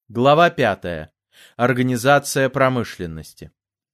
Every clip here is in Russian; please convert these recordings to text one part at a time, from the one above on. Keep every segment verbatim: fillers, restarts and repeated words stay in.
Глава пятая. Организация промышленности.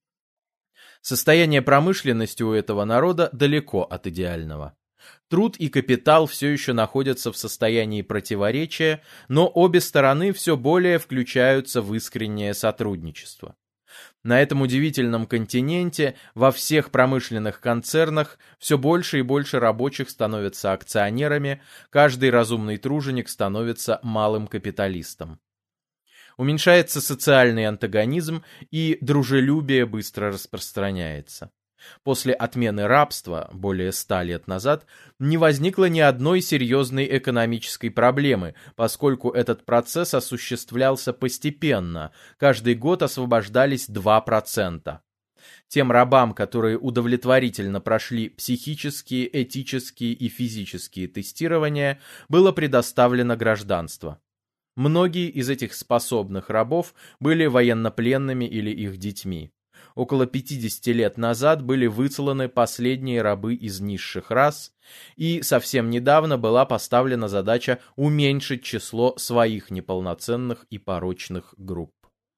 Состояние промышленности у этого народа далеко от идеального. Труд и капитал все еще находятся в состоянии противоречия, но обе стороны все более включаются в искреннее сотрудничество. На этом удивительном континенте во всех промышленных концернах все больше и больше рабочих становятся акционерами, каждый разумный труженик становится малым капиталистом. Уменьшается социальный антагонизм, и дружелюбие быстро распространяется. После отмены рабства, более ста лет назад, не возникло ни одной серьезной экономической проблемы, поскольку этот процесс осуществлялся постепенно, каждый год освобождались два процента. Тем рабам, которые удовлетворительно прошли психические, этические и физические тестирования, было предоставлено гражданство. Многие из этих способных рабов были военнопленными или их детьми. Около пятидесяти лет назад были высланы последние рабы из низших рас, и совсем недавно была поставлена задача уменьшить число своих неполноценных и порочных групп.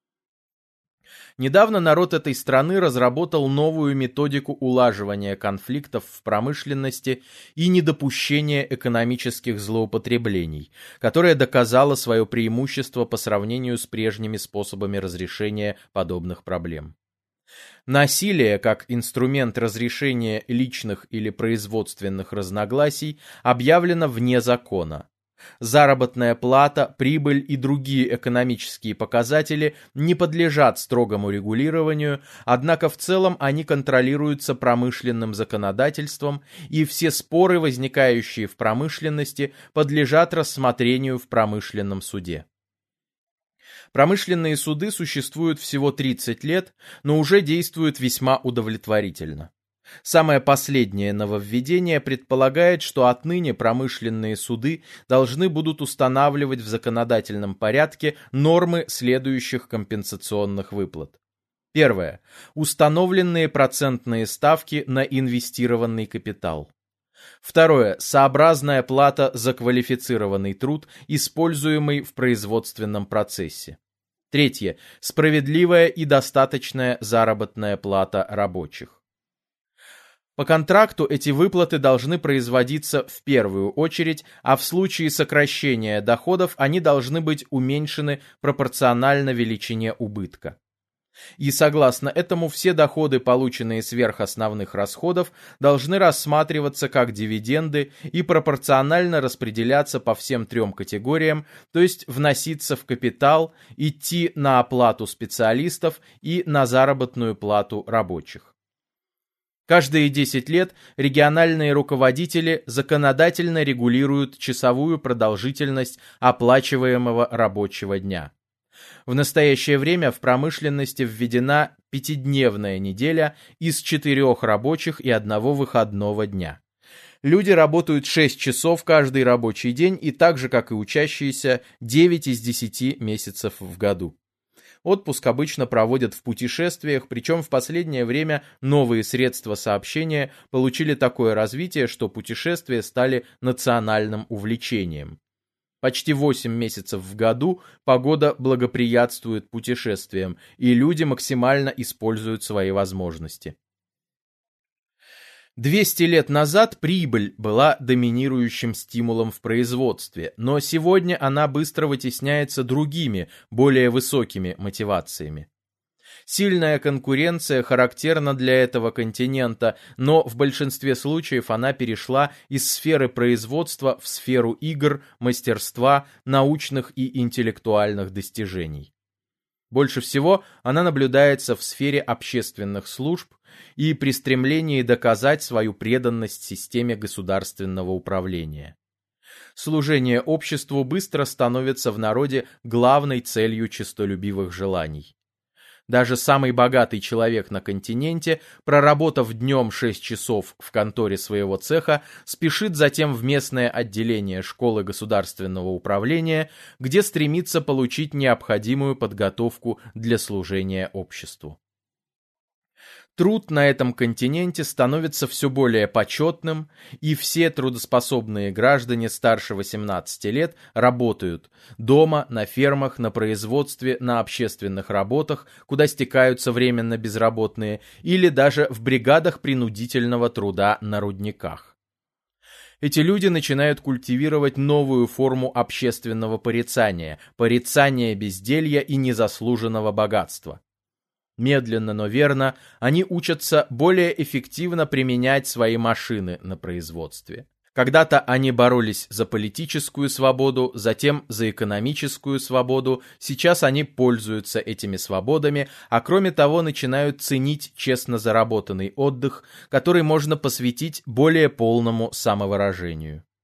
Недавно народ этой страны разработал новую методику улаживания конфликтов в промышленности и недопущения экономических злоупотреблений, которая доказала свое преимущество по сравнению с прежними способами разрешения подобных проблем. Насилие, как инструмент разрешения личных или производственных разногласий, объявлено вне закона. Заработная плата, прибыль и другие экономические показатели не подлежат строгому регулированию, однако в целом они контролируются промышленным законодательством, и все споры, возникающие в промышленности, подлежат рассмотрению в промышленном суде. Промышленные суды существуют всего тридцать лет, но уже действуют весьма удовлетворительно. Самое последнее нововведение предполагает, что отныне промышленные суды должны будут устанавливать в законодательном порядке нормы следующих компенсационных выплат. Первое. Установленные процентные ставки на инвестированный капитал. Второе. Сообразная плата за квалифицированный труд, используемый в производственном процессе. Третье. Справедливая и достаточная заработная плата рабочих. По контракту эти выплаты должны производиться в первую очередь, а в случае сокращения доходов они должны быть уменьшены пропорционально величине убытка. И согласно этому все доходы, полученные сверх основных расходов, должны рассматриваться как дивиденды и пропорционально распределяться по всем трем категориям, то есть вноситься в капитал, идти на оплату специалистов и на заработную плату рабочих. Каждые десять лет региональные руководители законодательно регулируют часовую продолжительность оплачиваемого рабочего дня. В настоящее время в промышленности введена пятидневная неделя из четырех рабочих и одного выходного дня. Люди работают шесть часов каждый рабочий день и так же, как и учащиеся, девять из десяти месяцев в году. Отпуск обычно проводят в путешествиях, причем в последнее время новые средства сообщения получили такое развитие, что путешествия стали национальным увлечением. Почти восемь месяцев в году погода благоприятствует путешествиям, и люди максимально используют свои возможности. двести лет назад прибыль была доминирующим стимулом в производстве, но сегодня она быстро вытесняется другими, более высокими мотивациями. Сильная конкуренция характерна для этого континента, но в большинстве случаев она перешла из сферы производства в сферу игр, мастерства, научных и интеллектуальных достижений. Больше всего она наблюдается в сфере общественных служб и при стремлении доказать свою преданность системе государственного управления. Служение обществу быстро становится в народе главной целью честолюбивых желаний. Даже самый богатый человек на континенте, проработав днем шесть часов в конторе своего цеха, спешит затем в местное отделение школы государственного управления, где стремится получить необходимую подготовку для служения обществу. Труд на этом континенте становится все более почетным, и все трудоспособные граждане старше восемнадцати лет работают дома, на фермах, на производстве, на общественных работах, куда стекаются временно безработные, или даже в бригадах принудительного труда на рудниках. Эти люди начинают культивировать новую форму общественного порицания, порицания безделья и незаслуженного богатства. Медленно, но верно, они учатся более эффективно применять свои машины на производстве. Когда-то они боролись за политическую свободу, затем за экономическую свободу, сейчас они пользуются этими свободами, а кроме того начинают ценить честно заработанный отдых, который можно посвятить более полному самовыражению.